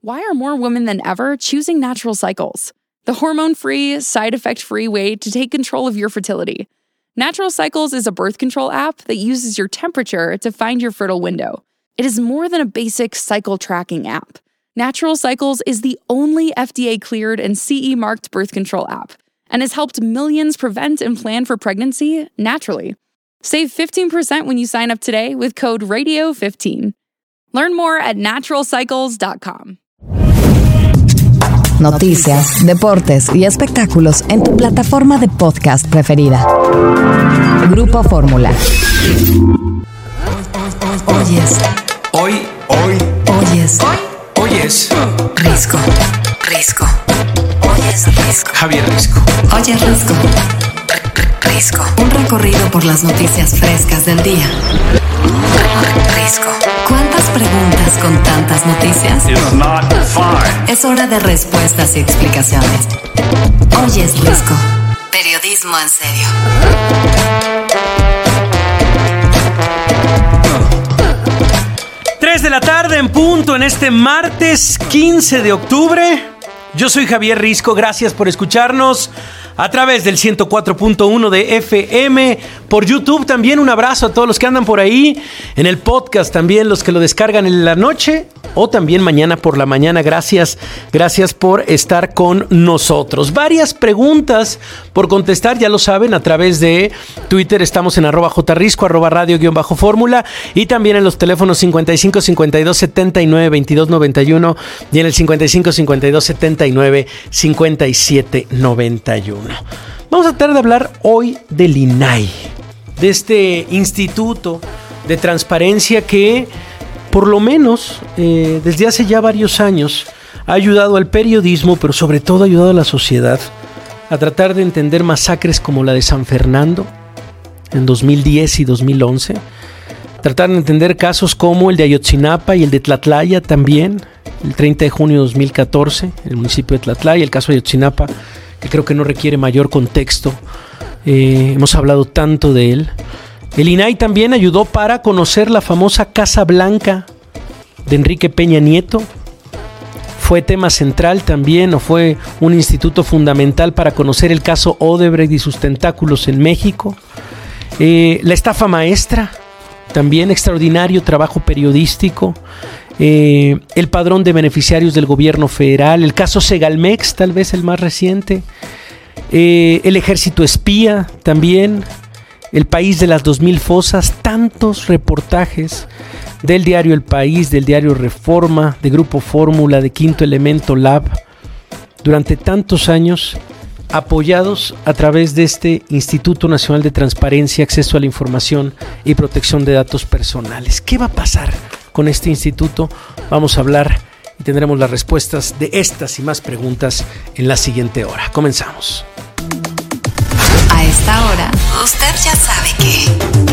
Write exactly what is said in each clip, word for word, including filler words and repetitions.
why are more women than ever choosing Natural Cycles? The hormone-free, side-effect-free way to take control of your fertility. Natural Cycles is a birth control app that uses your temperature to find your fertile window. It is more than a basic cycle tracking app. Natural Cycles is the only F D A-cleared and C E-marked birth control app and has helped millions prevent and plan for pregnancy naturally. Save fifteen percent when you sign up today with code radio fifteen. Learn more at natural cycles dot com. Noticias, deportes y espectáculos en tu plataforma de podcast preferida. Grupo Fórmula. Oyes. Hoy, hoy, Oyes. hoy, oyes. Risco. Risco. Oyes Risco. Javier Risco. Oyes Risco. Risco. Un recorrido por las noticias frescas del día. Risco. ¿Cuántas preguntas con tantas noticias? It's not fine. Es hora de respuestas y explicaciones. Oyes Risco. Periodismo en serio. tres de la tarde en punto en este martes quince de octubre. Yo soy Javier Risco, gracias por escucharnos a través del ciento cuatro punto uno de F M, por YouTube también. Un abrazo a todos los que andan por ahí, en el podcast también, los que lo descargan en la noche o también mañana por la mañana. Gracias, gracias por estar con nosotros. Varias preguntas por contestar, ya lo saben, a través de Twitter. Estamos en arroba jrisco, arroba radio guión bajo fórmula, y también en los teléfonos cincuenta y cinco, cincuenta y dos, setenta y nueve, veintidós, noventa y uno y en el cincuenta y cinco, cincuenta y dos, setenta y nueve, cincuenta y siete, noventa y uno. Vamos a tratar de hablar hoy del I N A I, de este instituto de transparencia que, por lo menos eh, desde hace ya varios años, ha ayudado al periodismo, pero sobre todo ha ayudado a la sociedad a tratar de entender masacres como la de San Fernando en dos mil diez y dos mil once, tratar de entender casos como el de Ayotzinapa y el de Tlatlaya también, el treinta de junio de dos mil catorce, el municipio de Tlatlaya, el caso de Ayotzinapa, que creo que no requiere mayor contexto. Eh, hemos hablado tanto de él. El I N A I también ayudó para conocer la famosa Casa Blanca de Enrique Peña Nieto. Fue tema central también, o fue un instituto fundamental para conocer el caso Odebrecht y sus tentáculos en México. Eh, la estafa maestra, también extraordinario trabajo periodístico. Eh, el padrón de beneficiarios del gobierno federal, el caso Segalmex, tal vez el más reciente, eh, el ejército espía también, el país de las dos mil fosas, tantos reportajes del diario El País, del diario Reforma, de Grupo Fórmula, de Quinto Elemento Lab, durante tantos años, apoyados a través de este Instituto Nacional de Transparencia, Acceso a la Información y Protección de Datos Personales. ¿Qué va a pasar con este instituto? Vamos a hablar y tendremos las respuestas de estas y más preguntas en la siguiente hora. Comenzamos. A esta hora, usted ya sabe que...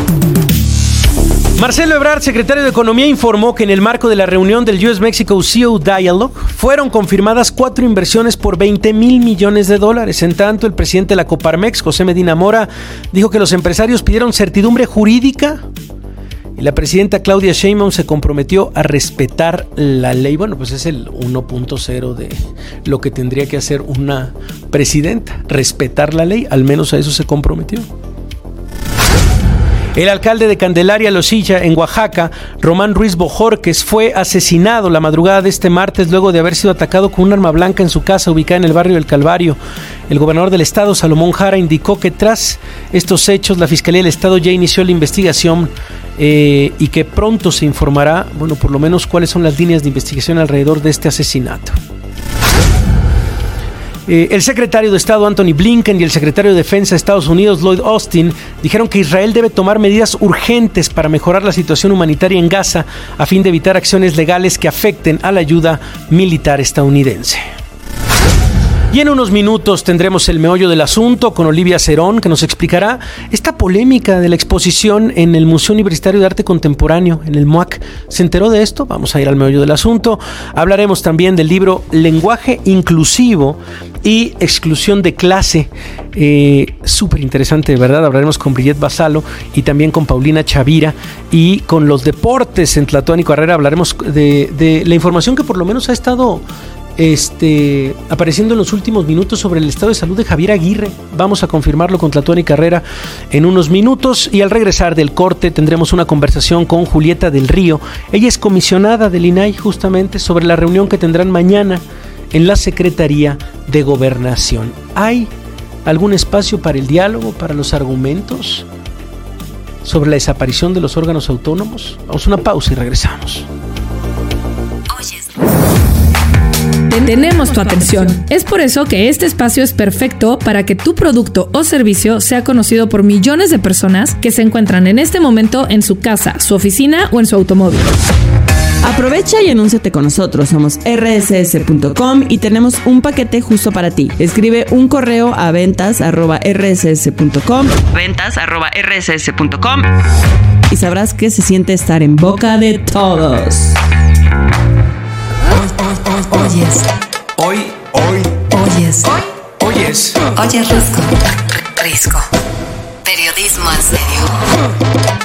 Marcelo Ebrard, secretario de Economía, informó que en el marco de la reunión del U S-Mexico C E O Dialogue fueron confirmadas cuatro inversiones por veinte mil millones de dólares. En tanto, el presidente de la Coparmex, José Medina Mora, dijo que los empresarios pidieron certidumbre jurídica y la presidenta Claudia Sheinbaum se comprometió a respetar la ley. Bueno, pues es el uno punto cero de lo que tendría que hacer una presidenta, respetar la ley, al menos a eso se comprometió. El alcalde de Candelaria, Losilla, en Oaxaca, Román Ruiz Bojorques, fue asesinado la madrugada de este martes luego de haber sido atacado con un arma blanca en su casa ubicada en el barrio del Calvario. El gobernador del estado, Salomón Jara, indicó que tras estos hechos la Fiscalía del Estado ya inició la investigación eh, y que pronto se informará, bueno, por lo menos cuáles son las líneas de investigación alrededor de este asesinato. Eh, el secretario de Estado Anthony Blinken y el secretario de Defensa de Estados Unidos Lloyd Austin dijeron que Israel debe tomar medidas urgentes para mejorar la situación humanitaria en Gaza a fin de evitar acciones legales que afecten a la ayuda militar estadounidense. Y en unos minutos tendremos el meollo del asunto con Olivia Cerón, que nos explicará esta polémica de la exposición en el Museo Universitario de Arte Contemporáneo, en el M U A C. ¿Se enteró de esto? Vamos a ir al meollo del asunto. Hablaremos también del libro Lenguaje Inclusivo y Exclusión de Clase. Eh, Súper interesante, ¿verdad? Hablaremos con Brillet Basalo y también con Paulina Chavira. Y con los deportes en Tlatuani Carrera hablaremos de, de la información que por lo menos ha estado Este, apareciendo en los últimos minutos sobre el estado de salud de Javier Aguirre. Vamos a confirmarlo con Tlatuani Carrera en unos minutos, y al regresar del corte tendremos una conversación con Julieta del Río. Ella es comisionada del I N A I justamente sobre la reunión que tendrán mañana en la Secretaría de Gobernación. ¿Hay algún espacio para el diálogo, para los argumentos sobre la desaparición de los órganos autónomos? Vamos a una pausa y regresamos. Tenemos tu atención. Es por eso que este espacio es perfecto para que tu producto o servicio sea conocido por millones de personas que se encuentran en este momento en su casa, su oficina o en su automóvil. Aprovecha y anúnciate con nosotros. Somos erre ese ese punto com y tenemos un paquete justo para ti. Escribe un correo a ventas arroba erre ese ese punto com ventas arroba erre ese ese punto com y sabrás qué se siente estar en boca de todos. Oyes. Hoy, hoy, Oyes. oyes. Oye, Risco. Risco. Periodismo en serio.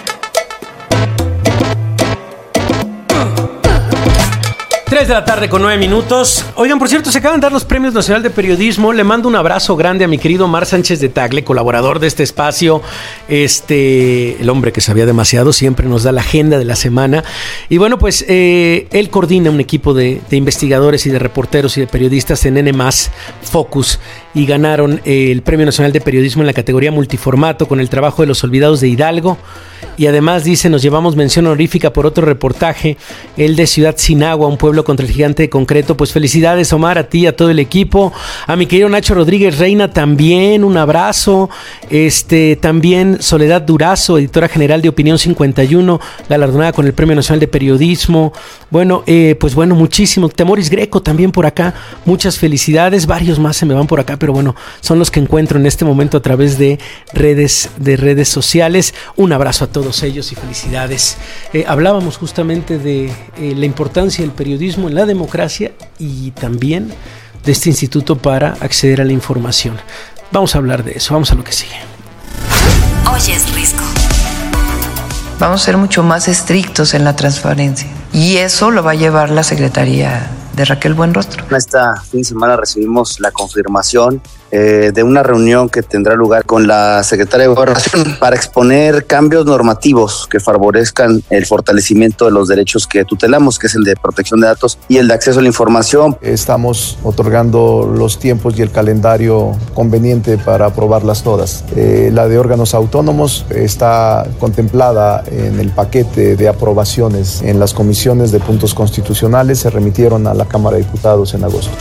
tres de la tarde con nueve minutos. Oigan, por cierto, se acaban de dar los Premios Nacional de Periodismo. Le mando un abrazo grande a mi querido Omar Sánchez de Tagle, colaborador de este espacio. Este, el hombre que sabía demasiado, siempre nos da la agenda de la semana. Y bueno, pues eh, él coordina un equipo de, de investigadores y de reporteros y de periodistas en N más Focus, y ganaron eh, el Premio Nacional de Periodismo en la categoría multiformato con el trabajo de Los Olvidados de Hidalgo. Y además, dice, nos llevamos mención honorífica por otro reportaje, el de Ciudad Sinagua, un pueblo contra el gigante de concreto. Pues felicidades, Omar, a ti, a todo el equipo, a mi querido Nacho Rodríguez Reina también, un abrazo. Este, también Soledad Durazo, editora general de Opinión cincuenta y uno, galardonada con el Premio Nacional de Periodismo. Bueno, eh, pues bueno, muchísimo. Temoris Greco también por acá, muchas felicidades. Varios más se me van por acá, pero bueno, son los que encuentro en este momento a través de redes, de redes sociales. Un abrazo a todos ellos y felicidades. Eh, hablábamos justamente de eh, la importancia del periodismo en la democracia y también de este instituto para acceder a la información. Vamos a hablar de eso, vamos a lo que sigue. Oyes, Risco. Vamos a ser mucho más estrictos en la transparencia, y eso lo va a llevar la Secretaría de Raquel Buenrostro. Esta fin de semana recibimos la confirmación eh, de una reunión que tendrá lugar con la Secretaria de Gobernación para exponer cambios normativos que favorezcan el fortalecimiento de los derechos que tutelamos, que es el de protección de datos y el de acceso a la información. Estamos otorgando los tiempos y el calendario conveniente para aprobarlas todas. Eh, la de órganos autónomos está contemplada en el paquete de aprobaciones en las comisiones de puntos constitucionales. Se remitieron a la Cámara de Diputados en agosto.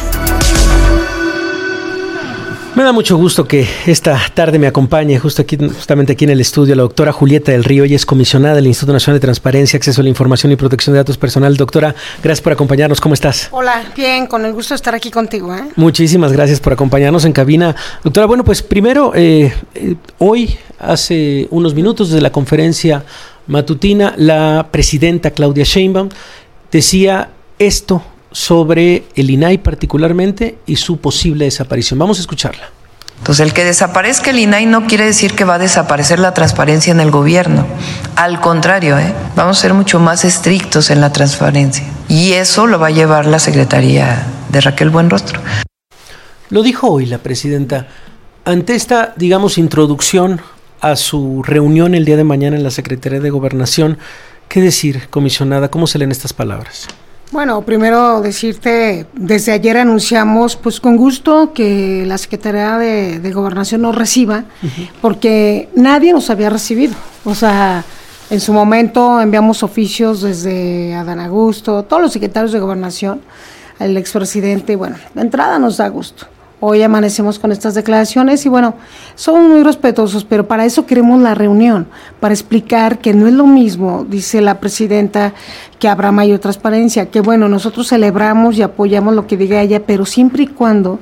Me da mucho gusto que esta tarde me acompañe justo aquí, justamente aquí en el estudio, la doctora Julieta del Río. Ella es comisionada del Instituto Nacional de Transparencia, Acceso a la Información y Protección de Datos Personal. Doctora, gracias por acompañarnos. ¿Cómo estás? Hola, bien, con el gusto de estar aquí contigo, ¿eh? Muchísimas gracias por acompañarnos en cabina. Doctora, bueno, pues primero, eh, eh, hoy, hace unos minutos de la conferencia matutina, la presidenta Claudia Sheinbaum decía esto sobre el I N A I particularmente y su posible desaparición. Vamos a escucharla. Entonces, el que desaparezca el I N A I no quiere decir que va a desaparecer la transparencia en el gobierno. Al contrario, ¿eh? Vamos a ser mucho más estrictos en la transparencia, y eso lo va a llevar la Secretaría de Raquel Buenrostro. Lo dijo hoy la presidenta ante esta, digamos, introducción a su reunión el día de mañana en la Secretaría de Gobernación. ¿Qué decir, comisionada? ¿Cómo se leen estas palabras? Bueno, primero decirte, desde ayer anunciamos, pues con gusto, que la Secretaría de, de Gobernación nos reciba, uh-huh. porque nadie nos había recibido. O sea, en su momento enviamos oficios desde Adán Augusto, todos los secretarios de Gobernación, al expresidente, bueno, de entrada nos da gusto. Hoy amanecemos con estas declaraciones y bueno, somos muy respetuosos, pero para eso queremos la reunión, para explicar que no es lo mismo, dice la presidenta, que habrá mayor transparencia, que bueno, nosotros celebramos y apoyamos lo que diga ella, pero siempre y cuando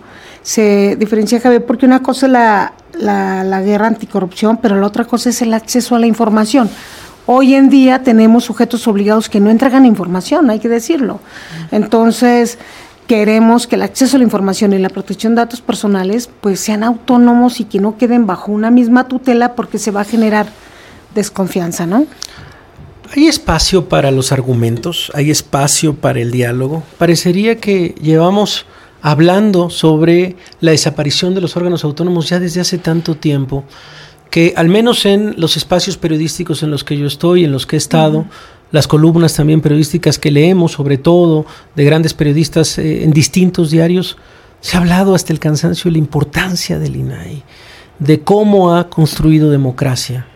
se diferencia, Javier, porque una cosa es la, la, la guerra anticorrupción, pero la otra cosa es el acceso a la información. Hoy en día tenemos sujetos obligados que no entregan información, hay que decirlo. Entonces, queremos que el acceso a la información y la protección de datos personales pues sean autónomos y que no queden bajo una misma tutela, porque se va a generar desconfianza, ¿no? ¿Hay espacio para los argumentos? ¿Hay espacio para el diálogo? Parecería que llevamos hablando sobre la desaparición de los órganos autónomos ya desde hace tanto tiempo, que al menos en los espacios periodísticos en los que yo estoy, en los que he estado, uh-huh. las columnas también periodísticas que leemos, sobre todo de grandes periodistas eh, en distintos diarios, se ha hablado hasta el cansancio de la importancia del I N A I, de cómo ha construido democracia.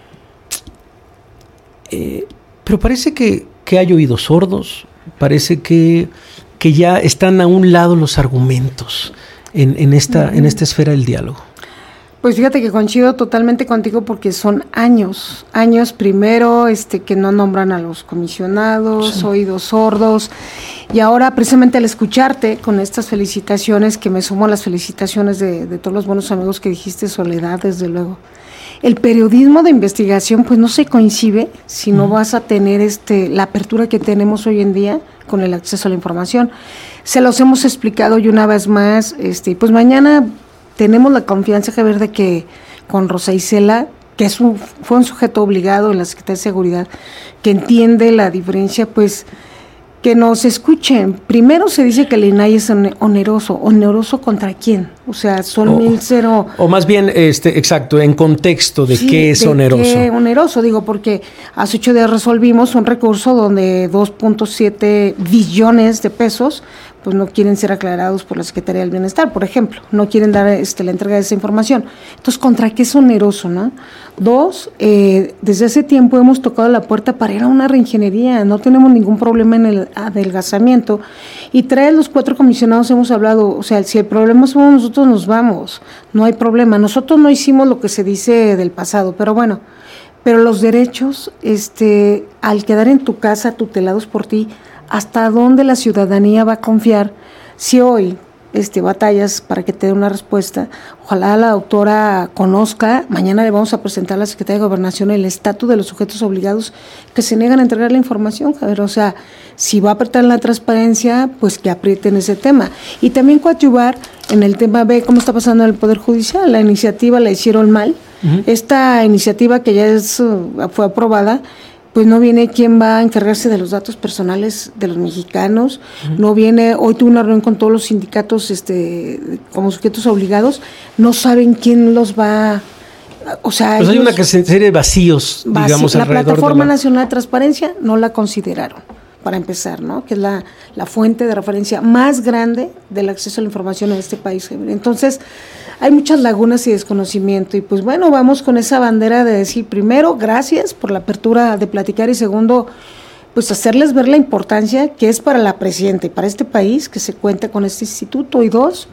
Eh, pero parece que, que hay oídos sordos, parece que, que ya están a un lado los argumentos en, en, esta, uh-huh. en esta esfera del diálogo. Pues fíjate que coincido totalmente contigo, porque son años, años primero este que no nombran a los comisionados, sí. oídos sordos, y ahora precisamente al escucharte con estas felicitaciones, que me sumo a las felicitaciones de, de todos los buenos amigos que dijiste, Soledad, desde luego. El periodismo de investigación pues no se coincide si no mm. vas a tener este la apertura que tenemos hoy en día con el acceso a la información. Se los hemos explicado y una vez más, este pues mañana tenemos la confianza, Javier, de que con Rosa Isela, que es un, fue un sujeto obligado en la Secretaría de Seguridad, que entiende la diferencia, pues que nos escuchen. Primero se dice que el I N A I es oneroso. ¿Oneroso contra quién? O sea, son o, mil cero... O más bien, este, exacto, en contexto de sí, qué es de oneroso. Qué oneroso, digo, porque hace ocho días resolvimos un recurso donde dos punto siete billones de pesos pues no quieren ser aclarados por la Secretaría del Bienestar, por ejemplo, no quieren dar este, la entrega de esa información. Entonces, ¿contra qué es oneroso, no? Dos, eh, desde hace tiempo hemos tocado la puerta para ir a una reingeniería, no tenemos ningún problema en el adelgazamiento. Y tres, los cuatro comisionados hemos hablado, o sea, si el problema somos nosotros, nos vamos, no hay problema. Nosotros no hicimos lo que se dice del pasado, pero bueno, pero los derechos, este, al quedar en tu casa tutelados por ti, ¿hasta dónde la ciudadanía va a confiar si hoy este, batallas para que te dé una respuesta? Ojalá la doctora conozca, mañana le vamos a presentar a la Secretaría de Gobernación el estatus de los sujetos obligados que se niegan a entregar la información, Javier. O sea, si va a apretar la transparencia, pues que aprieten ese tema. Y también coadyuvar en el tema B, cómo está pasando en el Poder Judicial. La iniciativa la hicieron mal. Uh-huh. Esta iniciativa que ya es, fue aprobada, pues no viene quién va a encargarse de los datos personales de los mexicanos, uh-huh. no viene, hoy tuve una reunión con todos los sindicatos este como sujetos obligados, no saben quién los va a, o sea, pues hay una serie de vacíos, vaci- digamos, la alrededor Plataforma de la... Nacional de Transparencia no la consideraron, para empezar, ¿no? Que es la, la fuente de referencia más grande del acceso a la información en este país. Entonces, hay muchas lagunas y desconocimiento, y pues bueno, vamos con esa bandera de decir, primero, gracias por la apertura de platicar, y segundo, pues hacerles ver la importancia que es para la presidenta y para este país que se cuente con este instituto, y dos,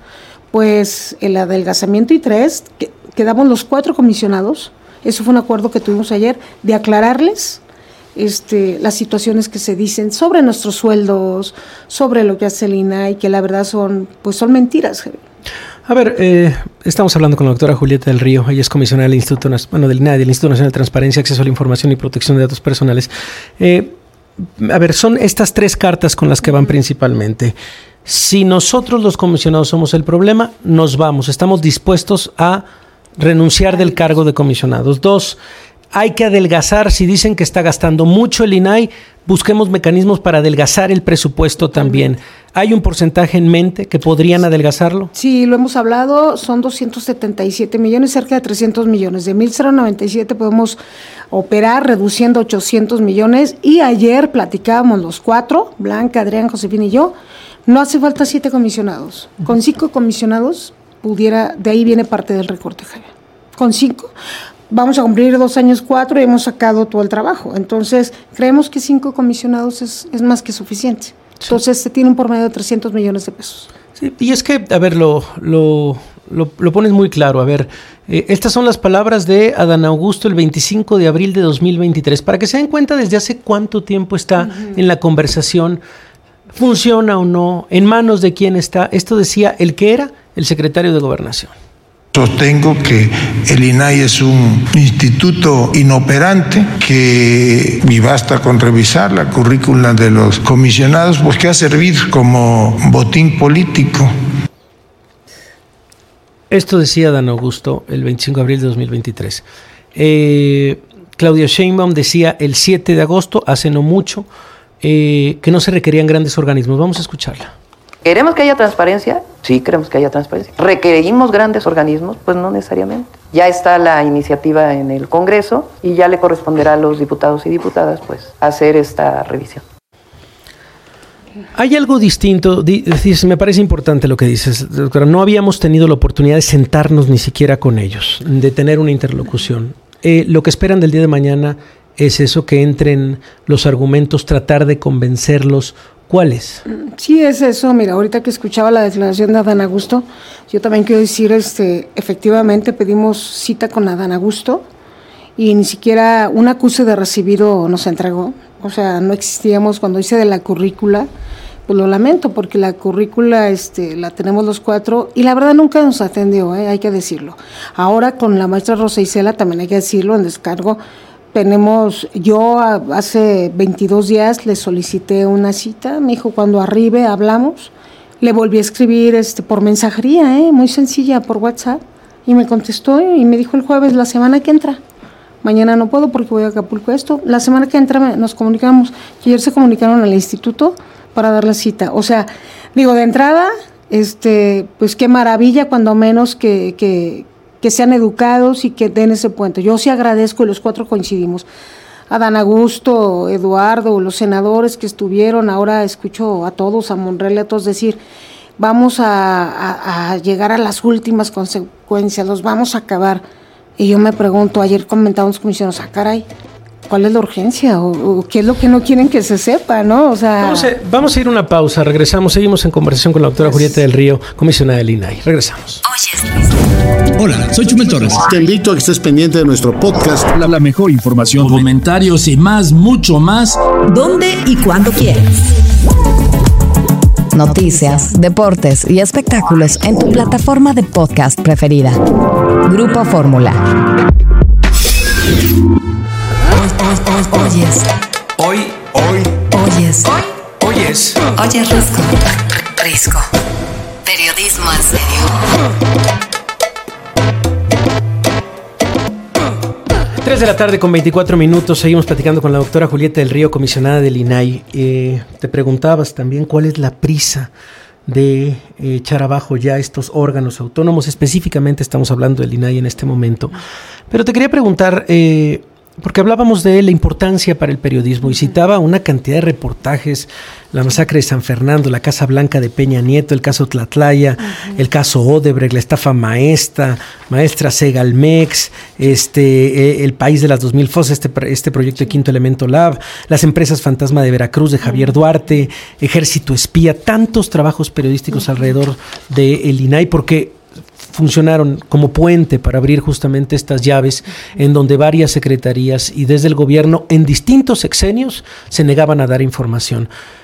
pues el adelgazamiento, y tres, que quedamos los cuatro comisionados, eso fue un acuerdo que tuvimos ayer, de aclararles Este, las situaciones que se dicen sobre nuestros sueldos, sobre lo que hace el I N A I, que la verdad son, pues son mentiras. A ver, eh, estamos hablando con la doctora Julieta del Río, ella es comisionada del Instituto, bueno, del I N A I, del Instituto Nacional de Transparencia, Acceso a la Información y Protección de Datos Personales. Eh, a ver, son estas tres cartas con las que van principalmente. Si nosotros los comisionados somos el problema, nos vamos, estamos dispuestos a renunciar del cargo de comisionados. Dos, hay que adelgazar, si dicen que está gastando mucho el I N A I, busquemos mecanismos para adelgazar el presupuesto también. ¿Hay un porcentaje en mente que podrían adelgazarlo? Sí, lo hemos hablado, son doscientos setenta y siete millones, cerca de trescientos millones. De mil noventa y siete podemos operar reduciendo ochocientos millones, y ayer platicábamos los cuatro, Blanca, Adrián, Josefina y yo, no hace falta siete comisionados. Con cinco comisionados pudiera, de ahí viene parte del recorte, Javier. Con cinco. Vamos a cumplir dos años, cuatro, y hemos sacado todo el trabajo. Entonces, creemos que cinco comisionados es, es más que suficiente. Sí. Entonces, se tiene un promedio de trescientos millones de pesos. Sí, y es que, a ver, lo, lo, lo, lo pones muy claro. A ver, eh, estas son las palabras de Adán Augusto el veinticinco de abril de dos mil veintitrés. Para que se den cuenta desde hace cuánto tiempo está uh-huh. en la conversación, funciona o no, en manos de quién está. Esto decía, el que era el secretario de Gobernación. Sostengo que el I N A I es un instituto inoperante, que y basta con revisar la currícula de los comisionados porque ha servido como botín político. Esto decía Dan Augusto el veinticinco de abril de dos mil veintitrés. Eh, Claudia Sheinbaum decía el siete de agosto, hace no mucho, eh, que no se requerían grandes organismos. Vamos a escucharla. ¿Queremos que haya transparencia? Sí, queremos que haya transparencia. ¿Requerimos grandes organismos? Pues no necesariamente. Ya está la iniciativa en el Congreso y ya le corresponderá a los diputados y diputadas pues hacer esta revisión. Hay algo distinto, dices, me parece importante lo que dices, doctora. No habíamos tenido la oportunidad de sentarnos ni siquiera con ellos, de tener una interlocución. Eh, lo que esperan del día de mañana es eso, que entren los argumentos, tratar de convencerlos. ¿Cuáles? Sí, es eso. Mira, ahorita que escuchaba la declaración de Adán Augusto, yo también quiero decir, este, efectivamente pedimos cita con Adán Augusto y ni siquiera un acuse de recibido nos entregó. O sea, no existíamos cuando hice de la currícula, pues lo lamento, porque la currícula este, la tenemos los cuatro y la verdad nunca nos atendió, ¿eh? Hay que decirlo. Ahora con la maestra Rosa Isela también hay que decirlo, en descargo. Tenemos, yo hace veintidós días le solicité una cita, me dijo cuando arribe hablamos, le volví a escribir este por mensajería, ¿eh? Muy sencilla, por WhatsApp, y me contestó y me dijo el jueves, la semana que entra, mañana no puedo porque voy a Acapulco esto, la semana que entra nos comunicamos, y ayer se comunicaron al instituto para dar la cita, o sea, digo, de entrada, este, pues qué maravilla cuando menos que, que que sean educados y que den ese puente. Yo sí agradezco y los cuatro coincidimos. Adán Augusto, Eduardo, los senadores que estuvieron, ahora escucho a todos, a Monreal, a todos decir, vamos a, a, a llegar a las últimas consecuencias, los vamos a acabar. Y yo me pregunto, ayer comentaban los comisionados, ah, caray, ¿cuál es la urgencia? ¿O, o qué es lo que no quieren que se sepa, no? O sea... Vamos a, vamos a ir a una pausa, regresamos, seguimos en conversación con la doctora Julieta del Río, comisionada del I N A I. Regresamos. Hola, soy Chumel Torres. Te invito a que estés pendiente de nuestro podcast. La, la mejor información, comentarios y más, mucho más. ¿Dónde y cuándo quieres? Noticias, deportes y espectáculos en tu plataforma de podcast preferida. Grupo Fórmula. Oyes. Hoy, hoy, Oyes. hoy, oyes. Oyes Risco. Risco. Periodismo en serio. tres de la tarde con veinticuatro minutos, seguimos platicando con la doctora Julieta del Río, comisionada del I N A I. Eh, te preguntabas también cuál es la prisa de eh, echar abajo ya estos órganos autónomos, específicamente estamos hablando del I N A I en este momento. Pero te quería preguntar, eh, porque hablábamos de la importancia para el periodismo y citaba una cantidad de reportajes, la masacre de San Fernando, la Casa Blanca de Peña Nieto, el caso Tlatlaya, uh-huh. el caso Odebrecht, la estafa maestra, maestra Segalmex, este, eh, el país de las dos mil fosas, este, este proyecto de Quinto Elemento Lab, las empresas fantasma de Veracruz de Javier Duarte, Ejército Espía, tantos trabajos periodísticos uh-huh. alrededor del I N A I, porque funcionaron como puente para abrir justamente estas llaves en donde varias secretarías y desde el gobierno en distintos sexenios se negaban a dar información.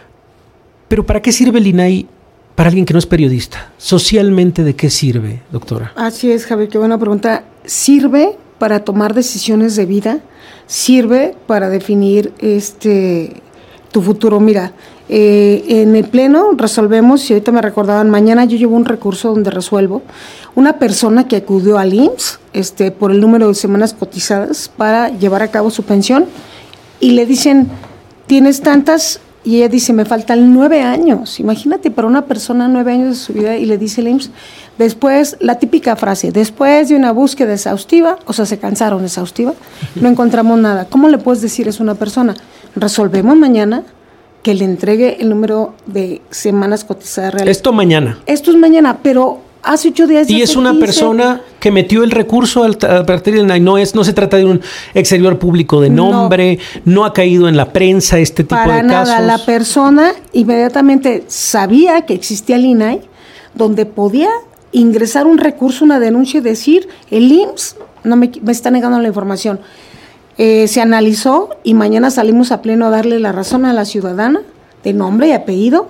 Pero ¿para qué sirve el I N A I para alguien que no es periodista? ¿Socialmente de qué sirve, doctora? Así es, Javier, qué buena pregunta. Sirve para tomar decisiones de vida, sirve para definir este tu futuro. Mira, eh, en el pleno resolvemos, y ahorita me recordaban, mañana yo llevo un recurso donde resuelvo una persona que acudió al I M S S este, por el número de semanas cotizadas para llevar a cabo su pensión y le dicen, tienes tantas, y ella dice, me faltan nueve años. Imagínate, para una persona nueve años de su vida, y le dice el I M S S, después, la típica frase, después de una búsqueda exhaustiva, o sea, se cansaron exhaustiva, no encontramos nada. ¿Cómo le puedes decir eso a una persona? Resolvemos mañana que le entregue el número de semanas cotizadas reales. Esto mañana. Esto es mañana, pero hace ocho días... Y es una quince persona que metió el recurso al, a partir del I N A I. No, es, no se trata de un exterior público de nombre, no, no ha caído en la prensa este tipo para de nada. casos. La persona inmediatamente sabía que existía el I N A I, donde podía ingresar un recurso, una denuncia y decir, el I M S S no me, me está negando la información. Eh, se analizó y mañana salimos a pleno a darle la razón a la ciudadana de nombre y apellido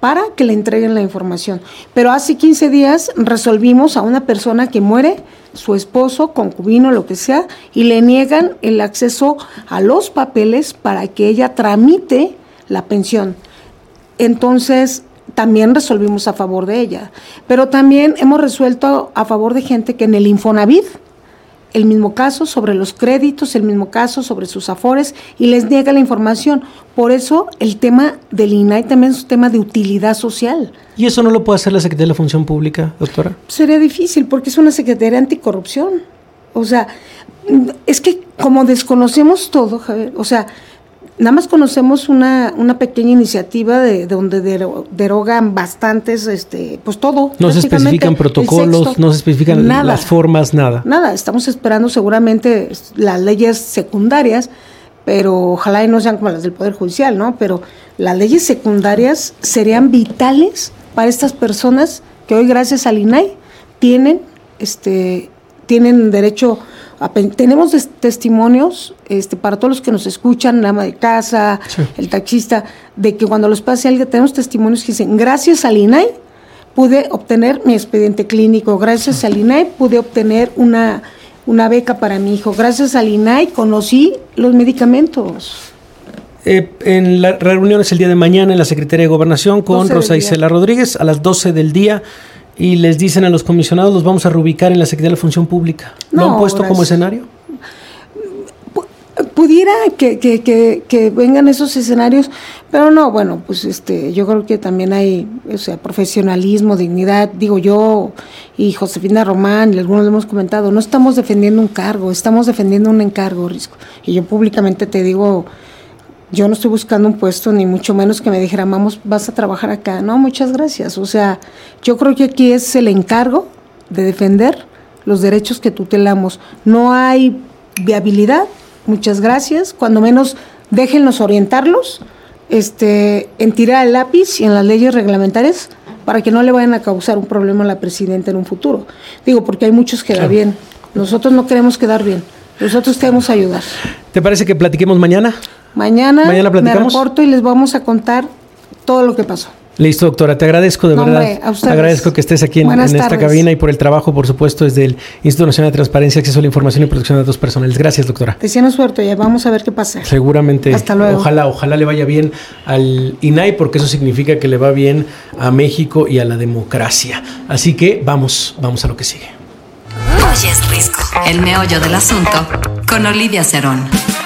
para que le entreguen la información. Pero hace quince días resolvimos a una persona que muere, su esposo, concubino, lo que sea, y le niegan el acceso a los papeles para que ella tramite la pensión. Entonces, también resolvimos a favor de ella. Pero también hemos resuelto a favor de gente que en el Infonavit, el mismo caso sobre los créditos, el mismo caso sobre sus afores, y les niega la información. Por eso el tema del I N A I también es un tema de utilidad social. ¿Y eso no lo puede hacer la Secretaría de la Función Pública, doctora? Sería difícil porque es una Secretaría anticorrupción. O sea, es que como desconocemos todo, Javier, o sea, nada más conocemos una, una pequeña iniciativa de, de donde derogan bastantes, este, pues todo. No se especifican protocolos, no se especifican nada, las formas, nada. Nada, estamos esperando seguramente las leyes secundarias, pero ojalá y no sean como las del Poder Judicial, ¿no? Pero las leyes secundarias serían vitales para estas personas que hoy, gracias al I N A I, tienen, este, tienen derecho. Tenemos testimonios este, para todos los que nos escuchan, la ama de casa, sí, el taxista, de que cuando los pase alguien, tenemos testimonios que dicen, gracias al I N A I pude obtener mi expediente clínico, gracias sí. al I N A I pude obtener una, una beca para mi hijo, gracias al I N A I conocí los medicamentos. Eh, en la reunión es el día de mañana en la Secretaría de Gobernación con Rosa Isela Rodríguez a las doce del día. Y les dicen a los comisionados, los vamos a reubicar en la Secretaría de la Función Pública. ¿Lo no, han puesto gracias. como escenario? P- pudiera que, que, que, que vengan esos escenarios, pero no, bueno, pues este, yo creo que también hay, o sea, profesionalismo, dignidad. Digo, yo y Josefina Román, y algunos lo hemos comentado, no estamos defendiendo un cargo, estamos defendiendo un encargo, Risco. Y yo públicamente te digo, yo no estoy buscando un puesto, ni mucho menos que me dijeran, vamos, vas a trabajar acá. No, muchas gracias. O sea, yo creo que aquí es el encargo de defender los derechos que tutelamos. No hay viabilidad, muchas gracias. Cuando menos déjennos orientarlos este, en tirar el lápiz y en las leyes reglamentarias para que no le vayan a causar un problema a la presidenta en un futuro. Digo, porque hay muchos que quedan claro. bien. Nosotros no queremos quedar bien. Nosotros queremos ayudar. ¿Te parece que platiquemos mañana? Mañana, Mañana me reporto y les vamos a contar todo lo que pasó. Listo, doctora, te agradezco de no, verdad. Hombre, a ustedes. Te agradezco que estés aquí en, en esta cabina y por el trabajo, por supuesto, desde el Instituto Nacional de Transparencia, Acceso a la Información y Protección de Datos Personales. Gracias, doctora. Deseando suerte, ya vamos a ver qué pasa. Seguramente. Hasta luego. Ojalá, ojalá le vaya bien al I N A I, porque eso significa que le va bien a México y a la democracia. Así que vamos, vamos a lo que sigue. Hoy es Risco, el meollo del asunto, con Olivia Cerón.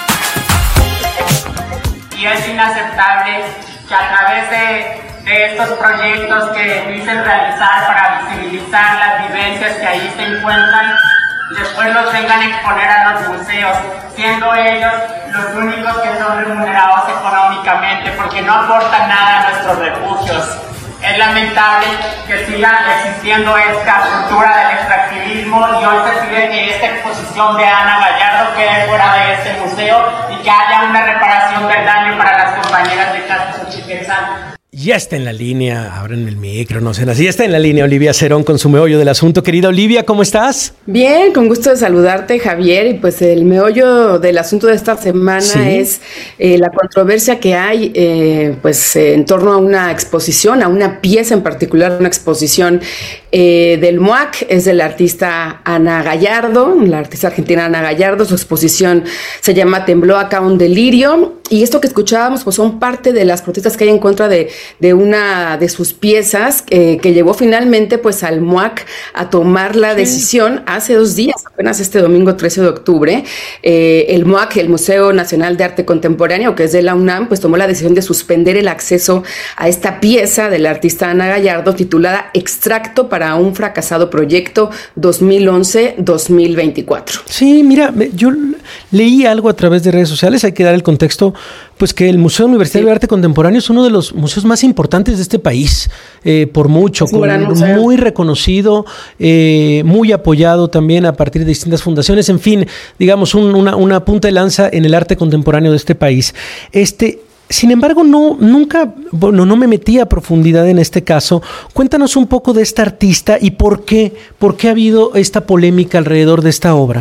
Y es inaceptable que a través de, de estos proyectos que dicen realizar para visibilizar las vivencias que ahí se encuentran, después los vengan a exponer a los museos, siendo ellos los únicos que son remunerados económicamente porque no aportan nada a nuestros refugios. Es lamentable que siga existiendo esta cultura del extractivismo y hoy se pide que esta exposición de Ana Gallardo quede fuera de este museo y que haya una reparación del daño para las compañeras de Casa Xochiquetzal. Ya está en la línea, abren el micro, no sé, así ya está en la línea Olivia Cerón con su meollo del asunto. Querida Olivia, ¿cómo estás? Bien, con gusto de saludarte, Javier, y pues el meollo del asunto de esta semana sí. es eh, la controversia que hay eh, pues eh, en torno a una exposición, a una pieza en particular, una exposición eh, del M U A C, es de la artista Ana Gallardo, la artista argentina Ana Gallardo. Su exposición se llama Tembló acá un delirio, y esto que escuchábamos pues son parte de las protestas que hay en contra de de una de sus piezas eh, que llevó finalmente pues al M U A C a tomar la sí. decisión hace dos días, apenas este domingo trece de octubre. Eh, el M U A C, el Museo Nacional de Arte Contemporáneo, que es de la UNAM, pues tomó la decisión de suspender el acceso a esta pieza de la artista Ana Gallardo titulada Extracto para un fracasado proyecto dos mil once a dos mil veinticuatro. Sí, mira, yo leí algo a través de redes sociales, hay que dar el contexto, pues que el Museo Universitario sí. de Arte Contemporáneo es uno de los museos más importantes de este país, eh, por mucho, con, muy reconocido, eh, muy apoyado también a partir de distintas fundaciones, en fin, digamos, un, una, una punta de lanza en el arte contemporáneo de este país. Este, sin embargo, no, nunca, bueno, no me metí a profundidad en este caso. Cuéntanos un poco de esta artista y por qué, por qué ha habido esta polémica alrededor de esta obra.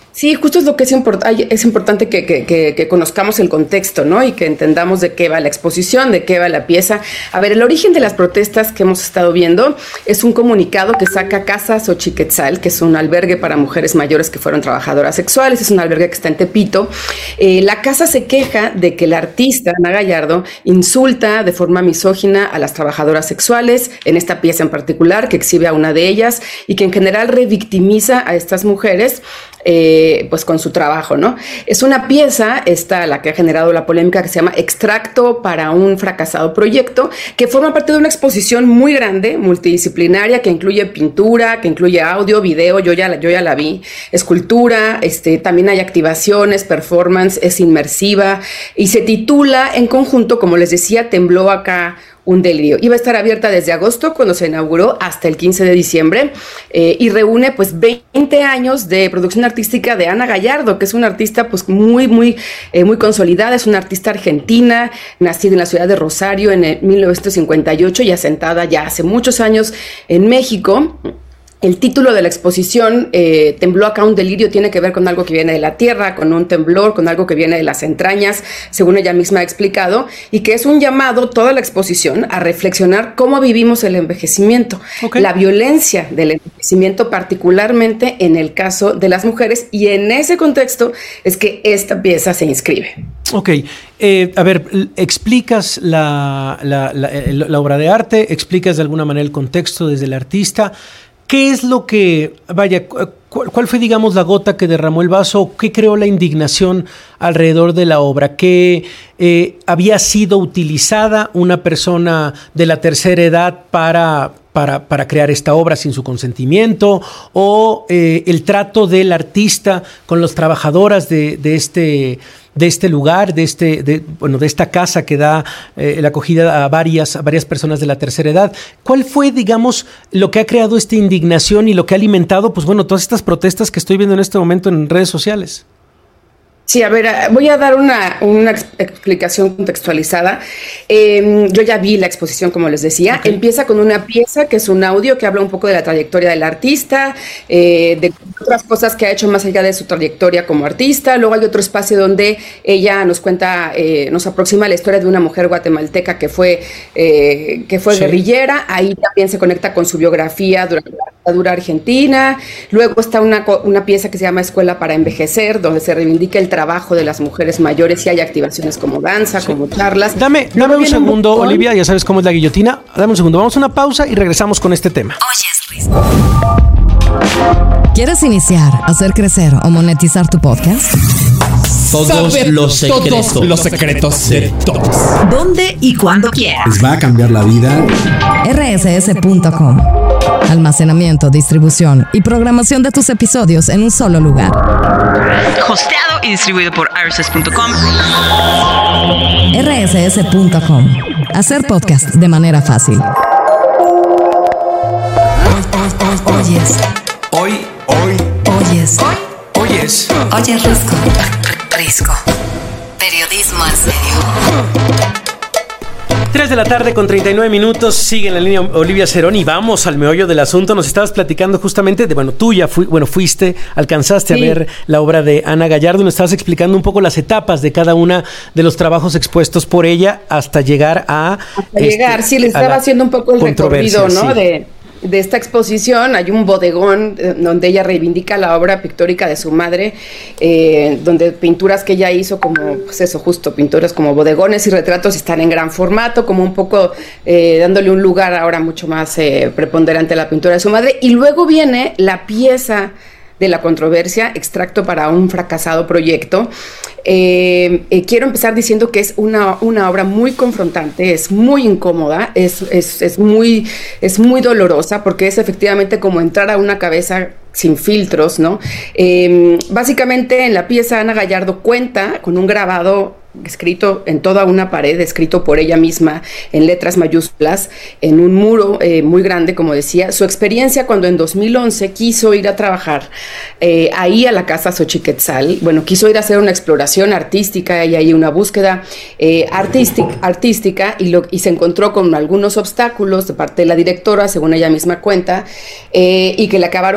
Sí, justo es lo que es, import- es importante que, que, que, que conozcamos el contexto, ¿no? Y que entendamos de qué va la exposición, de qué va la pieza. A ver, el origen de las protestas que hemos estado viendo es un comunicado que saca Casa Xochiquetzal, que es un albergue para mujeres mayores que fueron trabajadoras sexuales, es un albergue que está en Tepito. Eh, la casa se queja de que la artista, Ana Gallardo, insulta de forma misógina a las trabajadoras sexuales, en esta pieza en particular, que exhibe a una de ellas, y que en general revictimiza a estas mujeres, Eh, pues con su trabajo, ¿no? Es una pieza, esta la que ha generado la polémica, que se llama Extracto para un fracasado proyecto, que forma parte de una exposición muy grande, multidisciplinaria, que incluye pintura, que incluye audio, video, yo ya, yo ya la vi, escultura, este, también hay activaciones, performance, es inmersiva, y se titula en conjunto, como les decía, Tembló acá un delirio. Iba a estar abierta desde agosto, cuando se inauguró, hasta el quince de diciembre, eh, y reúne pues veinte años de producción artística de Ana Gallardo, que es una artista pues muy, muy, eh, muy consolidada, es una artista argentina, nacida en la ciudad de Rosario en el mil novecientos cincuenta y ocho y asentada ya hace muchos años en México. El título de la exposición, eh, Tembló acá un delirio, tiene que ver con algo que viene de la tierra, con un temblor, con algo que viene de las entrañas, según ella misma ha explicado, y que es un llamado, toda la exposición, a reflexionar cómo vivimos el envejecimiento, okay. La violencia del envejecimiento, particularmente en el caso de las mujeres, y en ese contexto es que esta pieza se inscribe. Ok, eh, a ver, explicas la, la, la, la obra de arte, explicas de alguna manera el contexto desde el artista. ¿Qué es lo que, vaya, cuál, cuál fue, digamos, la gota que derramó el vaso? ¿Qué creó la indignación alrededor de la obra? ¿Que eh, había sido utilizada una persona de la tercera edad para, para, para crear esta obra sin su consentimiento? ¿O eh, el trato del artista con las trabajadoras de, de este... de este lugar, de este, de, bueno, de esta casa que da eh, la acogida a varias, a varias personas de la tercera edad? ¿Cuál fue, digamos, lo que ha creado esta indignación y lo que ha alimentado, pues bueno, todas estas protestas que estoy viendo en este momento en redes sociales? Sí, a ver, voy a dar una, una explicación contextualizada. Eh, yo ya vi la exposición, como les decía. Okay. Empieza con una pieza que es un audio que habla un poco de la trayectoria del artista, eh, de otras cosas que ha hecho más allá de su trayectoria como artista. Luego hay otro espacio donde ella nos cuenta, eh, nos aproxima la historia de una mujer guatemalteca que fue, eh, que fue sí. guerrillera. Ahí también se conecta con su biografía durante la dictadura argentina. Luego está una, una pieza que se llama Escuela para Envejecer, donde se reivindica el trabajo de las mujeres mayores y hay activaciones como danza, sí. como charlas. Dame, dame un segundo, un Olivia, ya sabes cómo es la guillotina. Dame un segundo, vamos a una pausa y regresamos con este tema. Oyes Risco. ¿Quieres iniciar, hacer crecer o monetizar tu podcast? Todos Saber los secretos, todos los secretos de todos. ¿Dónde y cuándo quieras? Les va a cambiar la vida. R S S punto com. Almacenamiento, distribución y programación de tus episodios en un solo lugar. Hosteado y distribuido por R S S punto com. R S S punto com. Hacer podcast de manera fácil. Oyes. Hoy, hoy. Oyes. Oyes. Oyes Risco. Risco. Periodismo en serio. tres de la tarde con treinta y nueve minutos, sigue en la línea Olivia Cerón y vamos al meollo del asunto. Nos estabas platicando justamente de, bueno, tú ya fui, bueno, fuiste, alcanzaste sí. a ver la obra de Ana Gallardo y nos estabas explicando un poco las etapas de cada una de los trabajos expuestos por ella hasta llegar a... Hasta este, llegar, sí, le estaba haciendo un poco el recorrido, ¿no? Sí. De... de esta exposición. Hay un bodegón eh, donde ella reivindica la obra pictórica de su madre, eh, donde pinturas que ella hizo como, pues eso, justo, pinturas como bodegones y retratos están en gran formato, como un poco eh, dándole un lugar ahora mucho más eh, preponderante a la pintura de su madre. Y luego viene la pieza de la controversia, Extracto para un fracasado proyecto. Eh, eh, quiero empezar diciendo que es una, una obra muy confrontante, es muy incómoda, es, es, es, muy, es muy dolorosa, porque es efectivamente como entrar a una cabeza sin filtros, ¿no? Eh, básicamente en la pieza Ana Gallardo cuenta con un grabado escrito en toda una pared, escrito por ella misma en letras mayúsculas, en un muro eh, muy grande, como decía, su experiencia cuando en dos mil once quiso ir a trabajar eh, ahí a la Casa Xochiquetzal. Bueno, quiso ir a hacer una exploración artística y ahí una búsqueda eh, artística, artística y, lo, y se encontró con algunos obstáculos de parte de la directora, según ella misma cuenta, eh, y que le acabaron pidiendo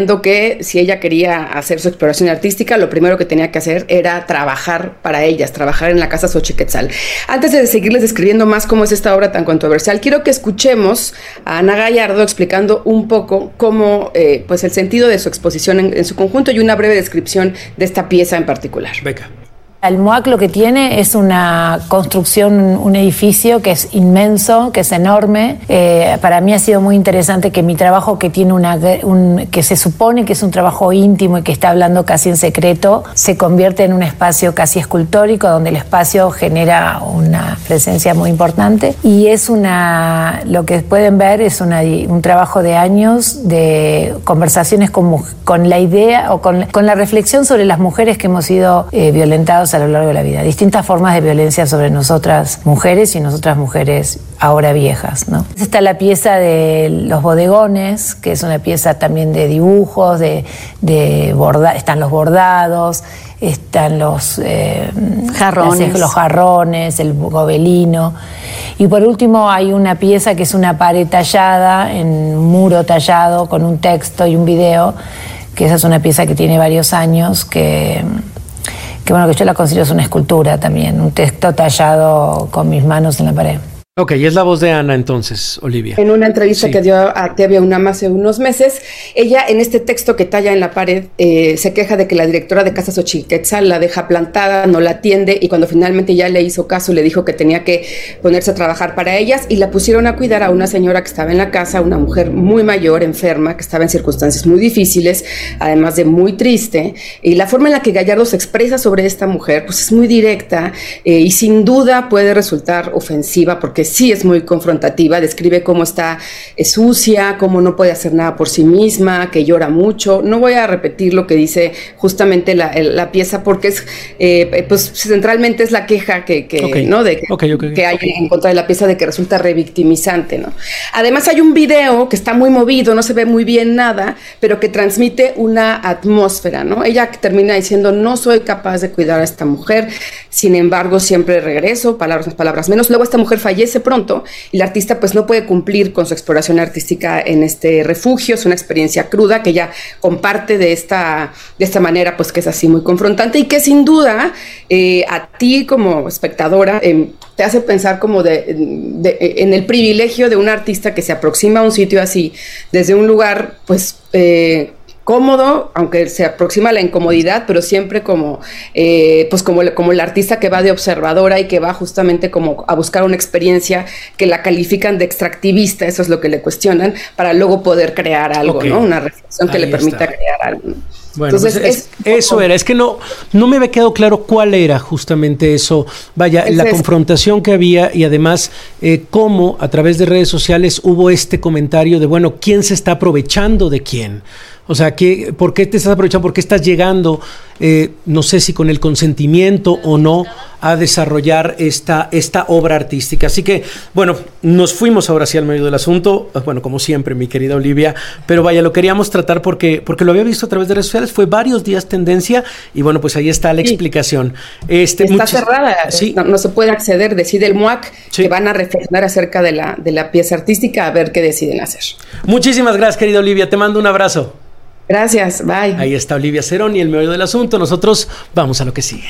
diciendo que si ella quería hacer su exploración artística, lo primero que tenía que hacer era trabajar para ellas, trabajar en la Casa Xochiquetzal. Antes de seguirles describiendo más cómo es esta obra tan controversial, quiero que escuchemos a Ana Gallardo explicando un poco cómo, eh, pues el sentido de su exposición en, en su conjunto y una breve descripción de esta pieza en particular. Beca. El MOAC lo que tiene es una construcción, un edificio que es inmenso, que es enorme. Eh, para mí ha sido muy interesante que mi trabajo, que tiene una, un, que se supone que es un trabajo íntimo y que está hablando casi en secreto, se convierte en un espacio casi escultórico, donde el espacio genera una presencia muy importante. Y es una, lo que pueden ver es una, un trabajo de años de conversaciones con, con la idea o con, con la reflexión sobre las mujeres que hemos sido eh, violentadas a lo largo de la vida, distintas formas de violencia sobre nosotras mujeres y nosotras mujeres ahora viejas, ¿no? Está la pieza de los bodegones, que es una pieza también de dibujos, de, de borda, están los bordados, están los eh, jarrones. los jarrones, el gobelino. Y por último hay una pieza que es una pared tallada, en un muro tallado con un texto y un video, que esa es una pieza que tiene varios años, que que bueno, que yo la considero es una escultura también, un texto tallado con mis manos en la pared. Ok, y es la voz de Ana entonces, Olivia. En una entrevista Sí. que dio a T V UNAM hace unos meses, ella en este texto que talla en la pared eh, se queja de que la directora de Casa Xochiquetzal la deja plantada, no la atiende, y cuando finalmente ya le hizo caso le dijo que tenía que ponerse a trabajar para ellas, y la pusieron a cuidar a una señora que estaba en la casa, una mujer muy mayor, enferma, que estaba en circunstancias muy difíciles, además de muy triste, y la forma en la que Gallardo se expresa sobre esta mujer pues es muy directa eh, y sin duda puede resultar ofensiva, porque sí es muy confrontativa, describe cómo está eh, sucia, cómo no puede hacer nada por sí misma, que llora mucho. No voy a repetir lo que dice justamente la, el, la pieza, porque es eh, pues centralmente es la queja que, que, Okay. ¿no? de que, Okay, okay, que hay okay. en contra de la pieza, de que resulta revictimizante, ¿no? Además hay un video que está muy movido, no se ve muy bien nada, pero que transmite una atmósfera, ¿no? Ella termina diciendo: no soy capaz de cuidar a esta mujer, sin embargo siempre regreso, palabras más, palabras menos. Luego esta mujer fallece pronto y la artista pues no puede cumplir con su exploración artística en este refugio. Es una experiencia cruda que ella comparte de esta, de esta manera, pues que es así muy confrontante, y que sin duda eh, a ti como espectadora eh, te hace pensar como de, de, en el privilegio de un artista que se aproxima a un sitio así desde un lugar pues eh, cómodo, aunque se aproxima a la incomodidad, pero siempre como eh, pues como, como el artista que va de observadora y que va justamente como a buscar una experiencia que la califican de extractivista, eso es lo que le cuestionan, para luego poder crear algo, Okay. ¿no? Una reflexión que Ahí le permita está. crear algo, ¿no? Bueno, Entonces, pues es- eso era, es que no, no me había quedado claro cuál era justamente eso, vaya, Es la eso. confrontación que había, y además eh, cómo a través de redes sociales hubo este comentario de, bueno, ¿quién se está aprovechando de quién? O sea, ¿qué, ¿por qué te estás aprovechando? ¿Por qué estás llegando, eh, no sé si con el consentimiento o no, a desarrollar esta, esta obra artística? Así que, bueno, nos fuimos ahora sí al medio del asunto, bueno, como siempre, mi querida Olivia, pero vaya, lo queríamos tratar porque, porque lo había visto a través de redes sociales, fue varios días tendencia, y bueno, pues ahí está la Sí. explicación. Este, Está muchis- cerrada, Sí. no, no se puede acceder, decide el MOAC, que van a reflexionar acerca de la, de la pieza artística, a ver qué deciden hacer. Muchísimas gracias, querida Olivia, te mando un abrazo. Gracias, bye. Ahí está Olivia Cerón y el meollo del asunto. Nosotros vamos a lo que sigue.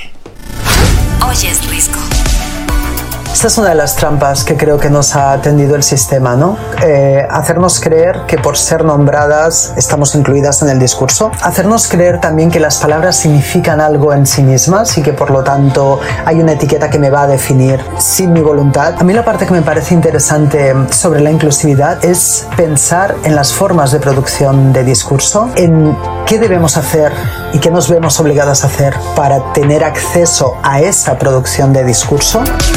Oyes Risco. Esta es una de las trampas que creo que nos ha tendido el sistema, ¿no? Eh, hacernos creer que por ser nombradas estamos incluidas en el discurso. Hacernos creer también que las palabras significan algo en sí mismas y que por lo tanto hay una etiqueta que me va a definir sin mi voluntad. A mí la parte que me parece interesante sobre la inclusividad es pensar en las formas de producción de discurso, en qué debemos hacer y qué nos vemos obligadas a hacer para tener acceso a esa producción de discurso.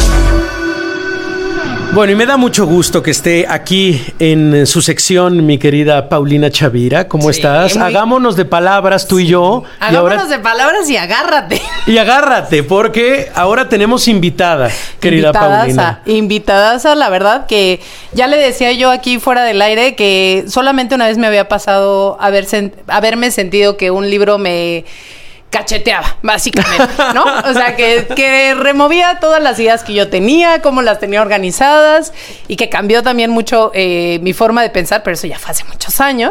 Bueno, y me da mucho gusto que esté aquí en su sección mi querida Paulina Chavira. ¿Cómo Sí, estás? muy- Hagámonos de palabras tú y yo. Y Hagámonos ahora de palabras y agárrate. y agárrate, porque ahora tenemos invitada, querida Paulina. Invitadaza, la verdad que ya le decía yo aquí fuera del aire que solamente una vez me había pasado haber sen- haberme sentido que un libro me cacheteaba, básicamente, ¿no? O sea, que, que removía todas las ideas que yo tenía, cómo las tenía organizadas y que cambió también mucho eh, mi forma de pensar, pero eso ya fue hace muchos años.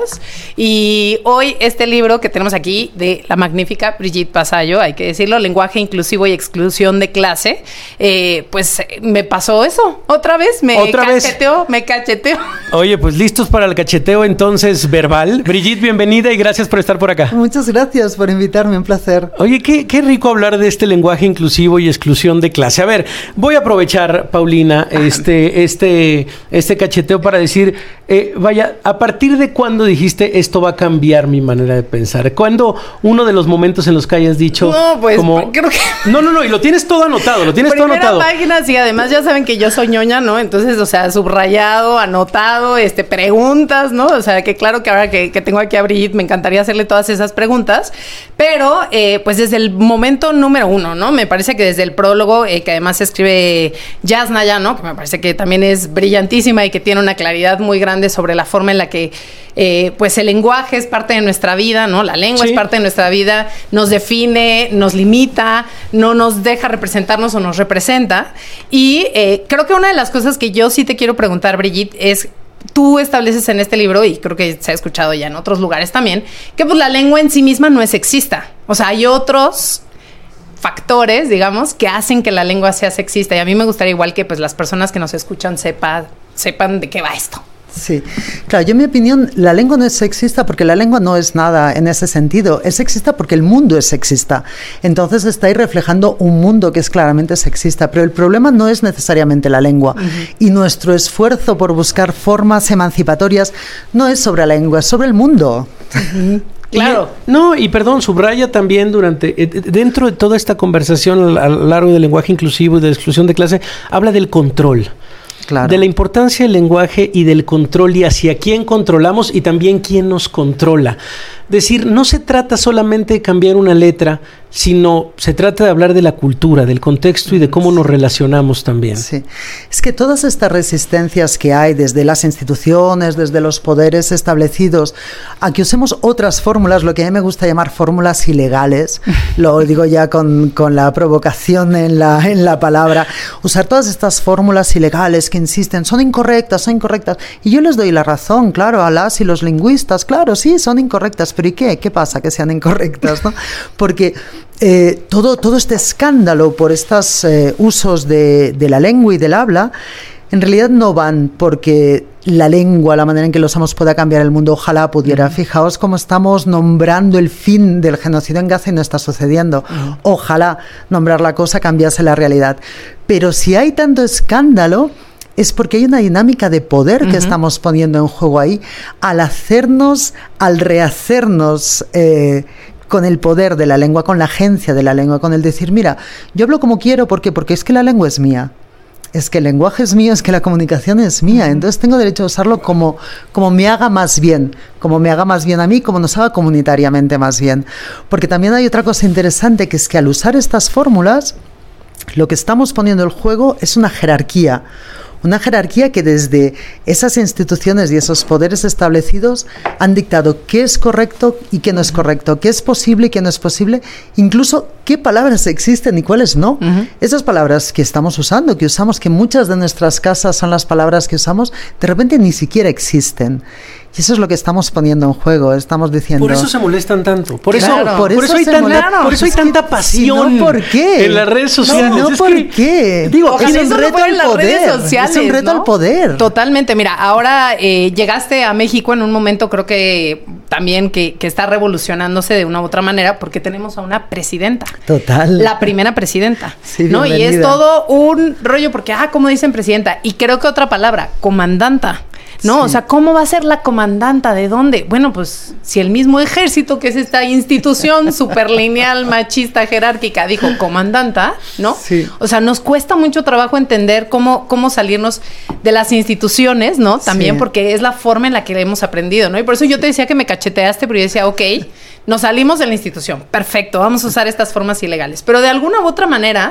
Y hoy este libro que tenemos aquí de la magnífica Brigitte Pasallo, hay que decirlo, Lenguaje Inclusivo y Exclusión de Clase, eh, pues me pasó eso, otra vez, me ¿Otra cacheteó, vez? me cacheteó. Oye, pues listos para el cacheteo entonces verbal. Brigitte, bienvenida y gracias por estar por acá. Muchas gracias por invitarme, un placer. Oye, qué, qué rico hablar de este lenguaje inclusivo y exclusión de clase. A ver, voy a aprovechar, Paulina, este, este, este cacheteo para decir, eh, vaya, ¿a partir de cuándo dijiste esto va a cambiar mi manera de pensar? ¿Cuándo uno de los momentos en los que hayas dicho No, pues como... creo que... No, no, no, y lo tienes todo anotado, lo tienes todo Primera anotado. página, sí, además ya saben que yo soy ñoña, ¿no? Entonces, o sea, subrayado, anotado, este, preguntas, ¿no? O sea, que claro que ahora que, que tengo aquí a Brigitte me encantaría hacerle todas esas preguntas, pero eh, pues desde el momento número uno, ¿no? Me parece que desde el prólogo, eh, que además escribe Yasnaya, ¿no? Que me parece que también es brillantísima y que tiene una claridad muy grande sobre la forma en la que eh, pues el lenguaje es parte de nuestra vida, ¿no? La lengua sí. es parte de nuestra vida, nos define, nos limita, no nos deja representarnos o nos representa. Y eh, creo que una de las cosas que yo sí te quiero preguntar, Brigitte, es... Tú estableces en este libro, y creo que se ha escuchado ya en otros lugares también, que pues la lengua en sí misma no es sexista. O sea, hay otros factores, digamos, que hacen que la lengua sea sexista. Y a mí me gustaría igual que pues las personas que nos escuchan sepa, sepan de qué va esto. Sí, claro, yo en mi opinión, la lengua no es sexista porque la lengua no es nada en ese sentido, es sexista porque el mundo es sexista, entonces está ahí reflejando un mundo que es claramente sexista, pero el problema no es necesariamente la lengua, uh-huh. y nuestro esfuerzo por buscar formas emancipatorias no es sobre la lengua, es sobre el mundo. Uh-huh. Claro. Y, no, y perdón, subraya también durante, eh, dentro de toda esta conversación a lo largo del lenguaje inclusivo y de exclusión de clase, habla del control. Claro. De la importancia del lenguaje y del control y hacia quién controlamos y también quién nos controla. Decir, no se trata solamente de cambiar una letra, sino se trata de hablar de la cultura, del contexto y de cómo nos relacionamos también. Sí, es que todas estas resistencias que hay desde las instituciones, desde los poderes establecidos, a que usemos otras fórmulas, lo que a mí me gusta llamar fórmulas ilegales, lo digo ya con, con la provocación en la, en la palabra, usar todas estas fórmulas ilegales que insisten, son incorrectas, son incorrectas, y yo les doy la razón, claro, a las y los lingüistas, claro, sí, son incorrectas, pero ¿y qué? ¿Qué pasa que sean incorrectas, no? Porque eh, todo, todo este escándalo por estos eh, usos de, de la lengua y del habla, en realidad no van porque la lengua, la manera en que lo usamos pueda cambiar el mundo, ojalá pudiera. Uh-huh. Fijaos cómo estamos nombrando el fin del genocidio en Gaza y no está sucediendo. Uh-huh. Ojalá nombrar la cosa cambiase la realidad. Pero si hay tanto escándalo, es porque hay una dinámica de poder que uh-huh. estamos poniendo en juego ahí, al hacernos, al rehacernos eh, con el poder de la lengua, con la agencia de la lengua, con el decir, mira, yo hablo como quiero, ¿por qué? Porque es que la lengua es mía. Es que el lenguaje es mío, es que la comunicación es mía, entonces tengo derecho a usarlo como, como me haga más bien, como me haga más bien a mí, como nos haga comunitariamente más bien. Porque también hay otra cosa interesante, que es que al usar estas fórmulas, lo que estamos poniendo en juego es una jerarquía. Una jerarquía que desde esas instituciones y esos poderes establecidos han dictado qué es correcto y qué no es correcto, qué es posible y qué no es posible, incluso qué palabras existen y cuáles no. Uh-huh. Esas palabras que estamos usando, que usamos, que muchas de nuestras casas son las palabras que usamos, de repente ni siquiera existen. Y eso es lo que estamos poniendo en juego, estamos diciendo... Por eso se molestan tanto, por, claro, eso, por, por, eso, eso, hay tanta, molesta, por eso hay tanta que, pasión si no, ¿por qué? en las redes sociales. No, no es ¿por que, qué? Digo, es un reto al poder, sociales, es un reto ¿no? al poder. Totalmente, mira, ahora eh, llegaste a México en un momento, creo que también que, que está revolucionándose de una u otra manera, porque tenemos a una presidenta. Total. La primera presidenta, sí, ¿no? Y es todo un rollo, porque, ah, ¿cómo dicen presidenta? Y creo que otra palabra, comandanta. ¿No? Sí. O sea, ¿cómo va a ser la comandanta? ¿De dónde? Bueno, pues si el mismo ejército, que es esta institución súper lineal, machista, jerárquica, dijo comandanta, ¿no? Sí. O sea, nos cuesta mucho trabajo entender cómo, cómo salirnos de las instituciones, ¿no? También sí. Porque es la forma en la que hemos aprendido, ¿no? Y por eso yo te decía que me cacheteaste, pero yo decía, ok, nos salimos de la institución, perfecto, vamos a usar estas formas ilegales. Pero de alguna u otra manera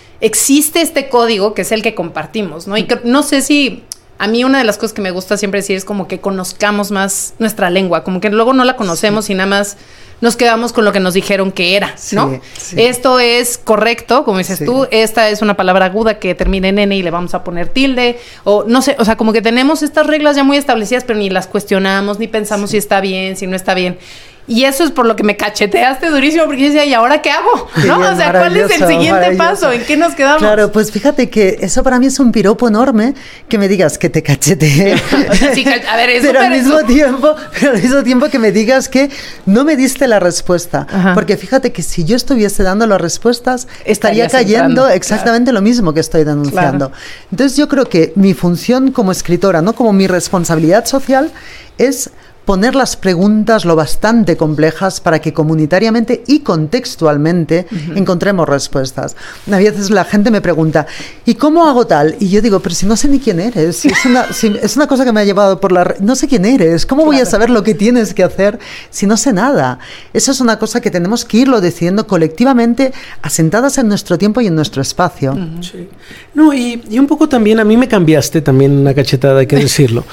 existe este código que es el que compartimos, ¿no? Y que, no sé si... A mí una de las cosas que me gusta siempre decir es como que conozcamos más nuestra lengua, como que luego no la conocemos sí. y nada más nos quedamos con lo que nos dijeron que era, ¿no? Sí, sí. Esto es correcto, como dices sí. tú, esta es una palabra aguda que termina en N y le vamos a poner tilde, o no sé, o sea, como que tenemos estas reglas ya muy establecidas, pero ni las cuestionamos, ni pensamos sí. si está bien, si no está bien. Y eso es por lo que me cacheteaste durísimo, porque yo decía, ¿y ahora qué hago? ¿No? Bien, o sea, ¿cuál es el siguiente paso? ¿En qué nos quedamos? Claro, pues fíjate que eso para mí es un piropo enorme, que me digas que te cacheteé. O sea, sí, a ver, es pero al mismo eso. tiempo, pero al mismo tiempo que me digas que no me diste la respuesta. Ajá. Porque fíjate que si yo estuviese dando las respuestas, estaría cayendo entrando, exactamente claro. lo mismo que estoy denunciando. Claro. Entonces yo creo que mi función como escritora, no como mi responsabilidad social, es poner las preguntas lo bastante complejas para que comunitariamente y contextualmente uh-huh. encontremos respuestas. A veces la gente me pregunta, ¿y cómo hago tal? Y yo digo, pero si no sé ni quién eres, es una, si, es una cosa que me ha llevado por la... Re- no sé quién eres, ¿cómo claro. voy a saber lo que tienes que hacer si no sé nada? Eso es una cosa que tenemos que irlo decidiendo colectivamente, asentadas en nuestro tiempo y en nuestro espacio. Uh-huh. Sí. No, y, y un poco también, a mí me cambiaste también una cachetada, hay que decirlo.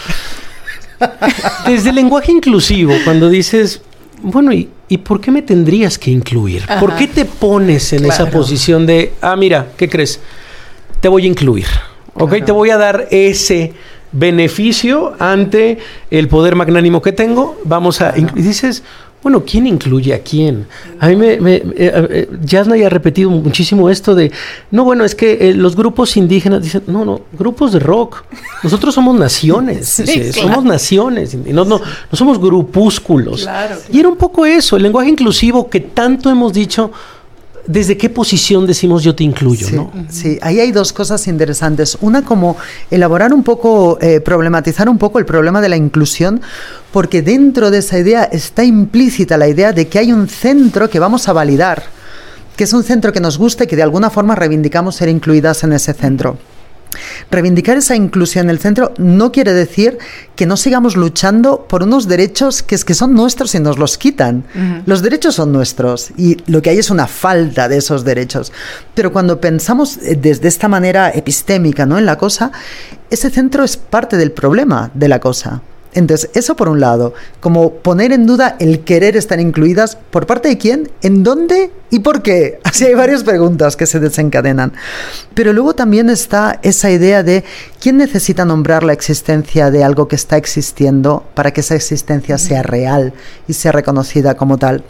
Desde el lenguaje inclusivo, cuando dices, bueno, ¿y, ¿y por qué me tendrías que incluir? Ajá. ¿Por qué te pones en claro. esa posición de, ah, mira, ¿qué crees? Te voy a incluir, ¿ok? Claro. Te voy a dar ese beneficio ante el poder magnánimo que tengo. Vamos a... Claro. Y dices... Bueno, ¿quién incluye a quién? A mí me... me eh, eh, Yasna ya ha repetido muchísimo esto de... No, bueno, es que eh, los grupos indígenas dicen... No, no, grupos de rock. Nosotros somos naciones. sí, sí, claro. Somos naciones. Y no, no, no somos grupúsculos. Claro. Y era un poco eso, el lenguaje inclusivo que tanto hemos dicho... ¿Desde qué posición decimos yo te incluyo? Sí, ¿no? sí, ahí hay dos cosas interesantes. Una, como elaborar un poco, eh, problematizar un poco el problema de la inclusión, porque dentro de esa idea está implícita la idea de que hay un centro que vamos a validar, que es un centro que nos gusta y que de alguna forma reivindicamos ser incluidas en ese centro. Reivindicar esa inclusión en el centro no quiere decir que no sigamos luchando por unos derechos que es que son nuestros y nos los quitan. Uh-huh. Los derechos son nuestros y lo que hay es una falta de esos derechos. Pero cuando pensamos desde esta manera epistémica, ¿no?, en la cosa, ese centro es parte del problema de la cosa. Entonces, eso por un lado, como poner en duda el querer estar incluidas, ¿por parte de quién? ¿En dónde? ¿Y por qué? Así hay varias preguntas que se desencadenan. Pero luego también está esa idea de quién necesita nombrar la existencia de algo que está existiendo para que esa existencia sea real y sea reconocida como tal.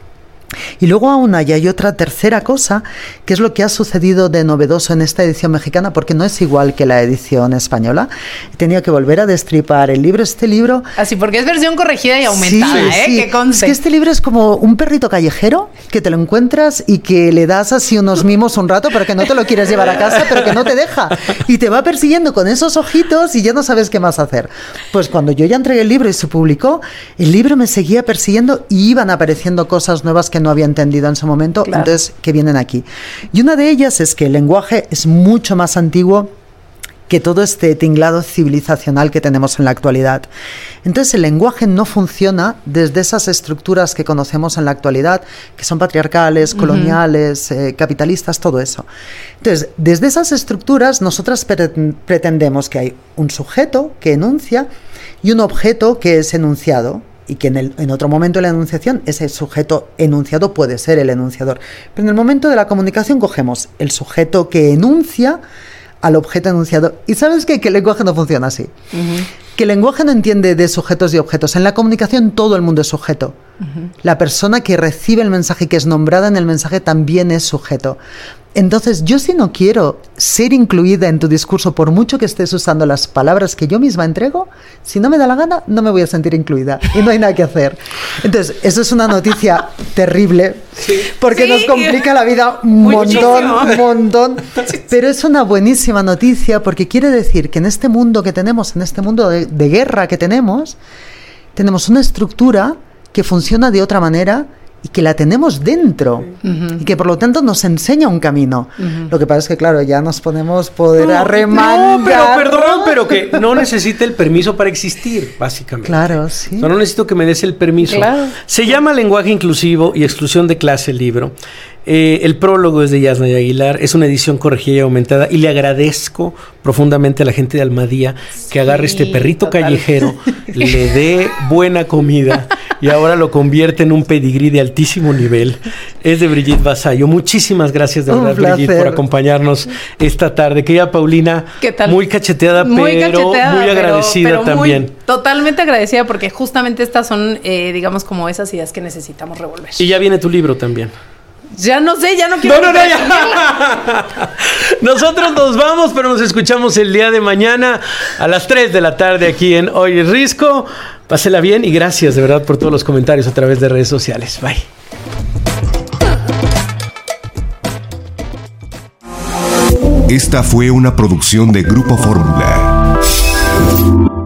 Y luego aún hay, hay otra tercera cosa, que es lo que ha sucedido de novedoso en esta edición mexicana, porque no es igual que la edición española. He tenido que volver a destripar el libro. Este libro... Así, porque es versión corregida y aumentada, sí, ¿eh? Sí. Que conste. Es que este libro es como un perrito callejero, que te lo encuentras y que le das así unos mimos un rato, pero que no te lo quieres llevar a casa, pero que no te deja. Y te va persiguiendo con esos ojitos y ya no sabes qué más hacer. Pues cuando yo ya entregué el libro y se publicó, el libro me seguía persiguiendo y iban apareciendo cosas nuevas que no había entendido en su momento, claro. Entonces que vienen aquí. Y una de ellas es que el lenguaje es mucho más antiguo que todo este tinglado civilizacional que tenemos en la actualidad. Entonces el lenguaje no funciona desde esas estructuras que conocemos en la actualidad, que son patriarcales, uh-huh. coloniales, eh, capitalistas, todo eso. Entonces, desde esas estructuras nosotras pre- pretendemos que hay un sujeto que enuncia y un objeto que es enunciado, y que en, el, en otro momento de la enunciación ese sujeto enunciado puede ser el enunciador. Pero en el momento de la comunicación cogemos el sujeto que enuncia al objeto enunciado. ¿Y sabes qué? Que el lenguaje no funciona así. Uh-huh. Que el lenguaje no entiende de sujetos y objetos. En la comunicación todo el mundo es sujeto. Uh-huh. La persona que recibe el mensaje y que es nombrada en el mensaje también es sujeto. Entonces, yo si no quiero ser incluida en tu discurso, por mucho que estés usando las palabras que yo misma entrego, si no me da la gana, no me voy a sentir incluida y no hay nada que hacer. Entonces, eso es una noticia terrible, sí. porque sí. nos complica la vida un montón, un montón, pero es una buenísima noticia porque quiere decir que en este mundo que tenemos, en este mundo de, de guerra que tenemos, tenemos una estructura que funciona de otra manera y que la tenemos dentro, uh-huh. y que por lo tanto nos enseña un camino. Uh-huh. Lo que pasa es que, claro, ya nos ponemos poder no, arremangar. No, pero perdón, pero que no necesita el permiso para existir, básicamente. Claro, sí. O sea, no necesito que me des el permiso. Claro. Se llama Lenguaje Inclusivo y Exclusión de Clase el libro. Eh, el prólogo es de Yasna Aguilar, es una edición corregida y aumentada y le agradezco profundamente a la gente de Almadía sí, que agarre este perrito total. callejero, le dé buena comida y ahora lo convierte en un pedigrí de altísimo nivel. Es de Brigitte Vasallo. Muchísimas gracias de verdad, Brigitte, por acompañarnos esta tarde. Querida Paulina, ¿qué tal? Muy cacheteada, muy pero cacheteada, muy agradecida pero, pero también. Muy, totalmente agradecida porque justamente estas son, eh, digamos, como esas ideas que necesitamos revolver. Y ya viene tu libro también. Ya no sé, ya no quiero. No, no, no, ya. Nosotros nos vamos, pero nos escuchamos el día de mañana a las tres de la tarde aquí en Hoy es Risco. Pásela bien y gracias de verdad por todos los comentarios a través de redes sociales. Bye. Esta fue una producción de Grupo Fórmula.